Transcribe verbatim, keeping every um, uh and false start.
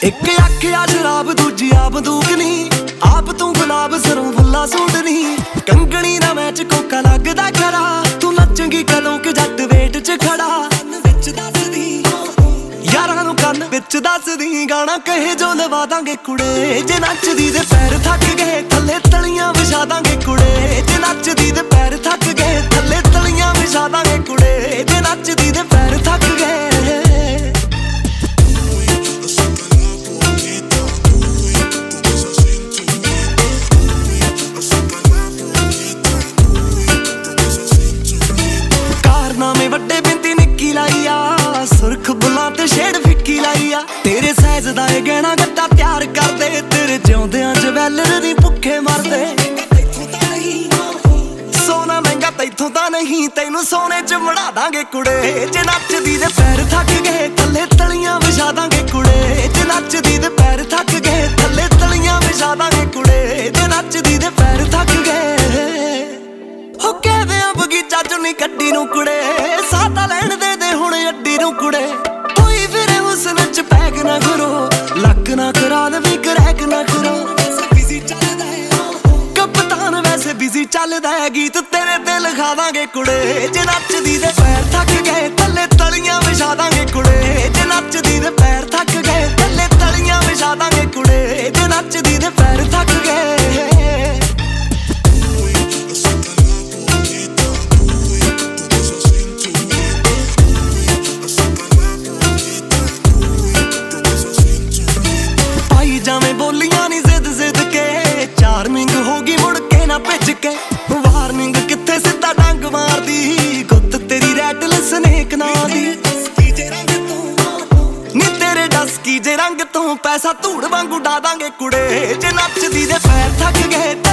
ਇੱਕ ਆਖਿਆ ਸ਼ਰਾਬ ਦੂਜੀ ਆ ਬੰਦੂਕ ਨੀ, ਆਪ ਤੂੰ ਗੁਲਾਬ ਸਰੋਂ ਫੁੱਲਾ ਸੂਟ ਨੀ। ਕੰਗਣੀ ਨਾ ਮੈਚ ਕੋਕਾ ਲੱਗਦਾ ਖਰਾ, ਤੂੰ ਨੱਚੇਂਗੀ ਕਦੋਂ ਕਿ ਜੱਟ ਵੇਟ ਚ ਖੜਾ। ਵਿੱਚ ਦੱਸਦੀ ਯਾਰਾਂ ਨੂੰ ਕੰਨ ਵਿੱਚ ਦੱਸਦੀ, ਗਾਣਾ ਕਹੇ ਜੋ ਲਵਾ ਦਾਂਗੇ ਕੁੜੇ। ਜੇ ਨੱਚਦੀ ਦੇ ਪੈਰ ਥੱਕ ਗਏ ਥੱਲੇ ਤਲੀਆਂ ਵਿਛਾ ਦਾਂਗੇ ਕੁੜੇ। ਜੇ ਨੱਚਦੀ ਦੇ ਪੈਰ ਥੱਕ ਗਏ ਥੱਲੇ ਤਲੀਆਂ ਵਿਛਾ ਦਾਂਗੇ ਕੁੜੇ। ਜੇ ਨੱਚਦੀ ਦੇ ਪੈਰ ਥੱਕ ਗਏ। ਕਾਰਨਾਮੇ ਵੱਡੇ ਬਿੰਦੀ ਨਿੱਕੀ ਲਾਈ ਆ, ਸੁਰਖ ਬੁੱਲਾਂ ਤੇ ਸ਼ੇਡ ਫਿੱਕੀ ਲਾਈ ਆ। ਤੇਰੇ ਸਾਈਜ਼ ਦਾ ਇਹ ਗਹਿਣਾ ਗੱਟਾ ਤਿਆਰ ਕਰਦੇ, ਤੇਰੇ ਜਿਉਂਦਿਆਂ ਜਵੈਲਰ ਦੀ ਭੁੱਖੇ ਮਰਦੇ। ਸੋਨਾ ਮਹਿੰਗਾ ਤੈਥੋਂ ਤਾਂ ਨਹੀਂ, ਤੈਨੂੰ ਸੋਨੇ ਚ ਮੜਾ ਦਾਂਗੇ ਕੁੜੇ। ਜੇ ਨੱਚਦੀ ਦੇ ਪੈਰ ਥੱਕ ਗਏ ਥੱਲੇ ਤਲੀਆਂ ਵਿਛਾ ਦਾਂਗੇ ਕੁੜੇ। ਜੇ ਨੱਚਦੀ ਦੇ ਪੈਰ ਥੱਕ ਗਏ ਥੱਲੇ ਤਲੀਆਂ ਵਿਛਾ ਦਾਂਗੇ ਕੁੜੇ। ਜੇ ਨੱਚਦੀ ਦੇ ਪੈਰ ਥੱਕ ਗਏ। ਹੋ ਕਹਿਦੇ ਆ ਬਗੀਚਾ ਚੋਂ ਨੀ ਕੱਢੀ ਨੂੰ ਕੁੜੇ, ਸਾਤਾ ਲੈਣ ਦੇ ਦੇ ਹੁਣ ਅੱਡੀ ਨੂੰ ਕੁੜੇ। ਕੋਈ ਫਿਰੇ ਹੁਸਨ ਚ ਪੈਕ ਨਾ ਕਰੋ, ਲੱਕ ਨਾ ਕਰਾ ਦੇਵੀਂ ਕਰੈਕ ਨਾ ਕਰੋ। ਕਪਤਾਨ ਵੈਸੇ ਬਿਜ਼ੀ ਚੱਲਦਾ ਹੈ, ਗੀਤ ਤੇਰੇ ਤੇ ਲਿਖਾ ਦਾਂਗੇ ਕੁੜੇ। ਜੇ ਨੱਚਦੀ ਦੇ ਪੈਰ ਥੱਕ ਗਏ ਥੱਲੇ ਤਲੀਆਂ ਵਿਛਾ ਦਾਂਗੇ ਕੁੜੇ। ਜੇ ਨੱਚਦੀ ਦੇ ਪੈਰ ਥੱਕ ਗਏ ਥੱਲੇ ਤਲੀਆਂ ਵਿਛਾ ਦਾਂਗੇ ਕੁੜੇ। ਜੇ ਨੱਚਦੀ ਦੇ ਪੈਰ ਥੱਕ ਗਏ। ਜਾਵੇਂ ਬੋਲੀਆਂ ਨੀ ਜ਼ਿੱਦ ਜ਼ਿੱਦ ਕੇ, ਚਾਰਮਿੰਗ ਹੋ ਗਈ ਮੁੜ ਕੇ ਨਾ ਭਿੱਜ ਕੇ। ਵਾਰਨਿੰਗ ਕਿੱਥੇ ਸਿੱਧਾ ਡੰਗ ਮਾਰਦੀ, ਗੁੱਤ ਤੇਰੀ ਰੈਟਲ ਸਨੇਕ ਨਾਂ ਦੀ। ਨੀ ਤੇਰੇ ਡਸਕੀ ਜੇ ਰੰਗ ਤੋਂ ਪੈਸਾ ਧੂੜ ਵਾਂਗੂ ਡਾ ਦਾਂਗੇ ਕੁੜੇ। ਜੇ ਨੱਚਦੀ ਦੇ ਪੈਰ ਥੱਕ ਗਏ